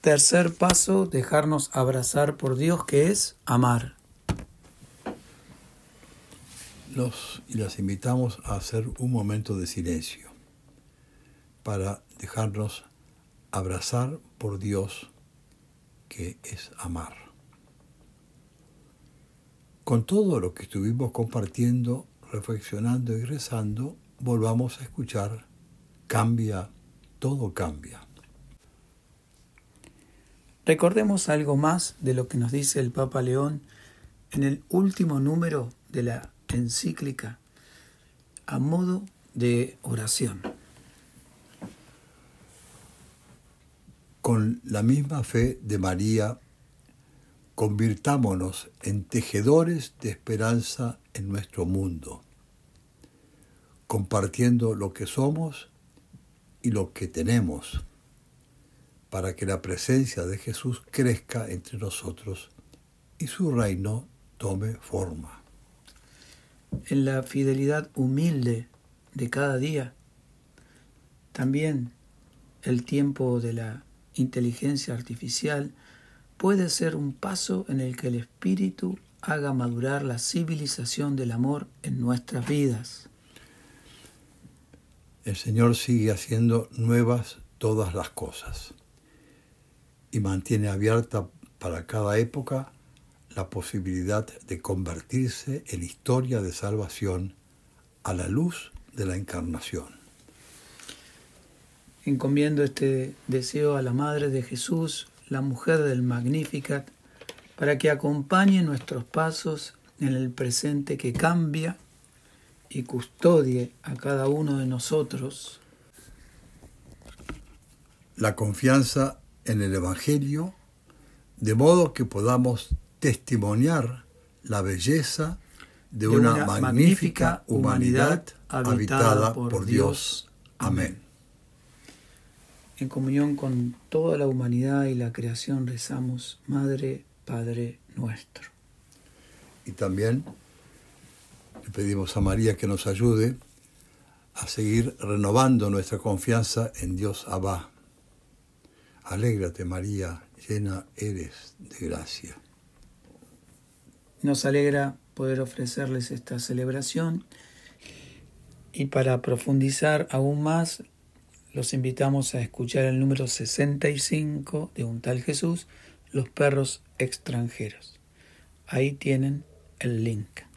Tercer paso, dejarnos abrazar por Dios, que es amar. Las invitamos a hacer un momento de silencio para dejarnos abrazar por Dios, que es amar. Con todo lo que estuvimos compartiendo, reflexionando y rezando, volvamos a escuchar Cambia, todo cambia. Recordemos algo más de lo que nos dice el Papa León en el último número de la encíclica a modo de oración. Con la misma fe de María, convirtámonos en tejedores de esperanza en nuestro mundo, compartiendo lo que somos y lo que tenemos, para que la presencia de Jesús crezca entre nosotros y su reino tome forma. En la fidelidad humilde de cada día, también el tiempo de la inteligencia artificial puede ser un paso en el que el Espíritu haga madurar la civilización del amor en nuestras vidas. El Señor sigue haciendo nuevas todas las cosas y mantiene abierta para cada época la posibilidad de convertirse en historia de salvación a la luz de la Encarnación. Encomiendo este deseo a la Madre de Jesús, la mujer del Magnificat, para que acompañe nuestros pasos en el presente que cambia y custodie a cada uno de nosotros la confianza en el Evangelio, de modo que podamos testimoniar la belleza de una magnífica humanidad habitada por Dios. Amén. En comunión con toda la humanidad y la creación rezamos, Madre, Padre nuestro. Y también le pedimos a María que nos ayude a seguir renovando nuestra confianza en Dios Abba. Alégrate, María, llena eres de gracia. Nos alegra poder ofrecerles esta celebración y para profundizar aún más, los invitamos a escuchar el número 65 de Un Tal Jesús, Los Perros Extranjeros. Ahí tienen el link.